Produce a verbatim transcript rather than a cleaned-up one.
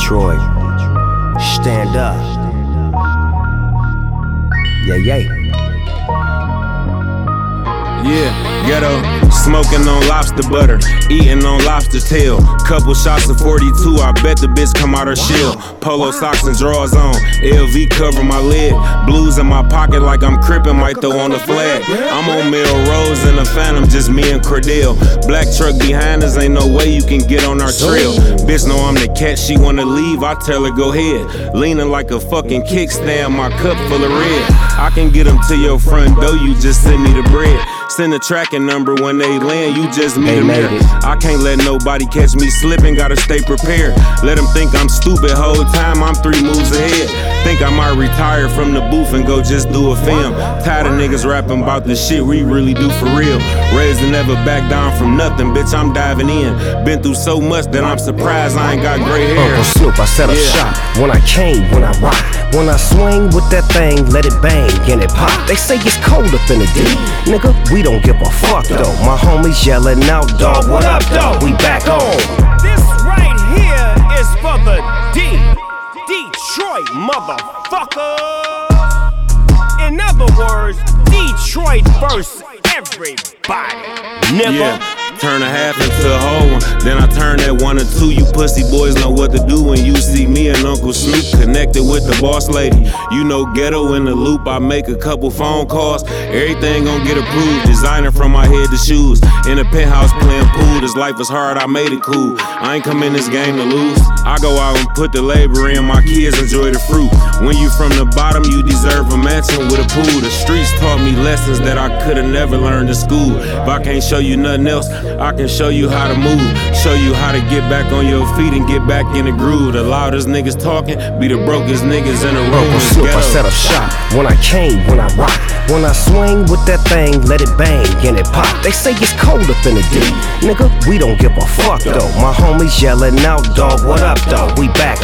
Detroit, stand up. Yeah, yeah. Yeah, ghetto, smoking on lobster butter, eating on lobster tail. Couple shots of forty-two, I bet the bitch come out her shell. Polo socks and drawers on, L V cover my leg. Blues in my pocket like I'm crippin', might throw on the flag. I'm on Melrose in a Phantom, just me and Cordell. Black truck behind us, ain't no way you can get on our trail. Bitch know I'm the cat, she wanna leave, I tell her go ahead. Leaning like a fucking kickstand, my cup full of red. I can get them to your front door, you just send me the bread. Send a tracking number when they land, you just meet them there. I can't let nobody catch me slipping, gotta stay prepared. Let them think I'm stupid, whole time I'm three moves ahead. Think I might retire from the booth and go just do a film. Tired of niggas rapping about the shit we really do for real. Raised to never back down from nothing, bitch, I'm diving in. Been through so much that I'm surprised I ain't got gray hair. Uncle Snoop, I set up Yeah. shop. When I came, when I rock, when I swing with that thing, let it bang and it pop. They say it's cold up in the D, nigga, we don't give a fuck though. My homies yelling out, dog, what up though? We back on. This right here is for the D, Detroit motherfucker. In other words, Detroit first, everybody. Never. Yeah. Turn a half into a whole one, then I turn that one or two. You pussy boys know what to do when you see me and Uncle Snoop connected with the boss lady. You know ghetto in the loop, I make a couple phone calls. Everything gon' get approved, designer from my head to shoes. In a penthouse playing pool, this life was hard, I made it cool. I ain't come in this game to lose. I go out and put the labor in, my kids enjoy the fruit. When you from the bottom, you deserve a mansion with a pool. The streets taught me lessons that I could've never learned in school. If I can't show you nothing else, I can show you how to move, show you how to get back on your feet and get back in the groove. The loudest niggas talking be the brokest niggas in the room. Uncle Snoop, I set up shop. When I came, when I rock, when I swing with that thing, let it bang and it pop. They say it's cold up in the D, nigga, we don't give a fuck though. My homies yelling out, dog, what up though? We back